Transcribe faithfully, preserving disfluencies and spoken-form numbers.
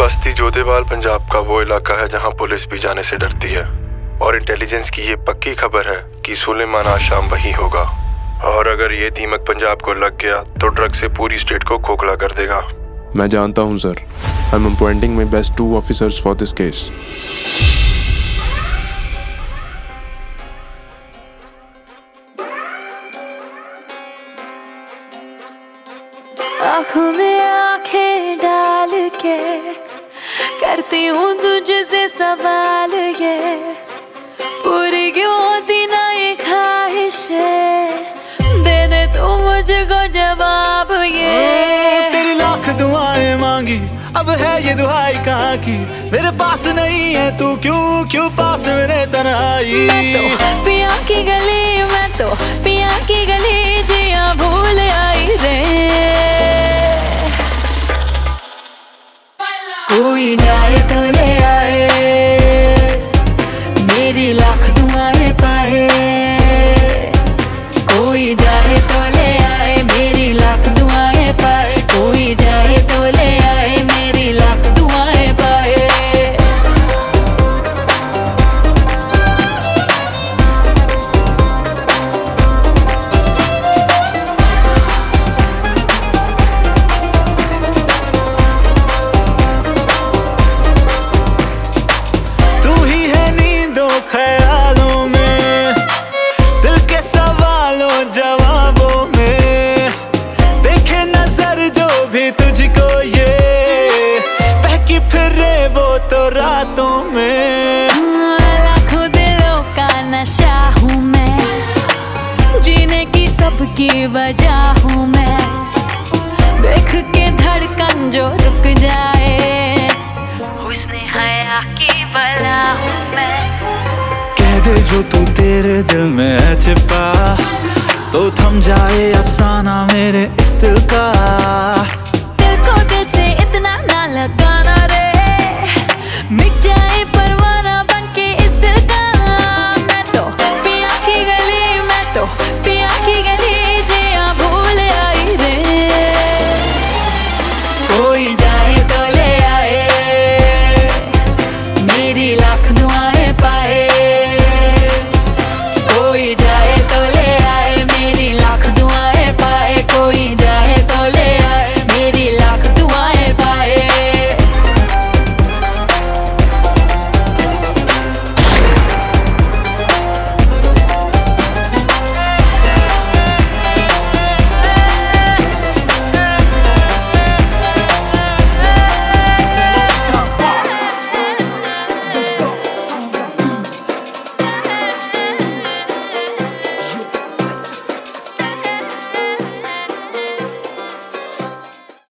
बस्ती जोधेवाल पंजाब का वो इलाका है जहां पुलिस भी जाने से डरती है, और इंटेलिजेंस की ये पक्की खबर है कि सुलेमान आज शाम वही होगा। और अगर ये दीमक पंजाब को लग गया तो ड्रग से पूरी स्टेट को खोखला कर देगा। मैं जानता हूं sir. I am appointing my best two officers for this case. आँखों में आँखें डाल के करती हूँ तुझसे सवाल, ये पूरी क्यों होती ना ये ख्वाहिशें, दे दे तू मुझको जवाब। ये तेरी लाख दुआएं मांगी, अब है ये दुआई कहाँ की, मेरे पास नहीं है तू क्यों क्यों पास मेरे तन्हाई। मैं तो पिया की गली, मैं तो पिया की गली जिया भूल आई रे। कोई जाए तो ले आए, मेरी लाख दुआएं पाए। कोई जाए तो ले आए, मेरी लाख दुआएं पाए। कोई जाए तो ले आए, मेरी लाख दुआएं पाए। ख्यालों में, दिल के सवालों जवाबों में, देखे नजर जो भी तुझको ये बहकी फिरे वो तो रातों में। लाखों दिलों का नशा हूँ मैं, जीने की सबकी वजह हूँ मैं। देख के धड़कन जो रुक जाए, हुस्न हया की बला हूँ मैं। दे जो तू तेरे दिल में है छिपा, तो थम जाए अफसाना मेरे इस दिल का।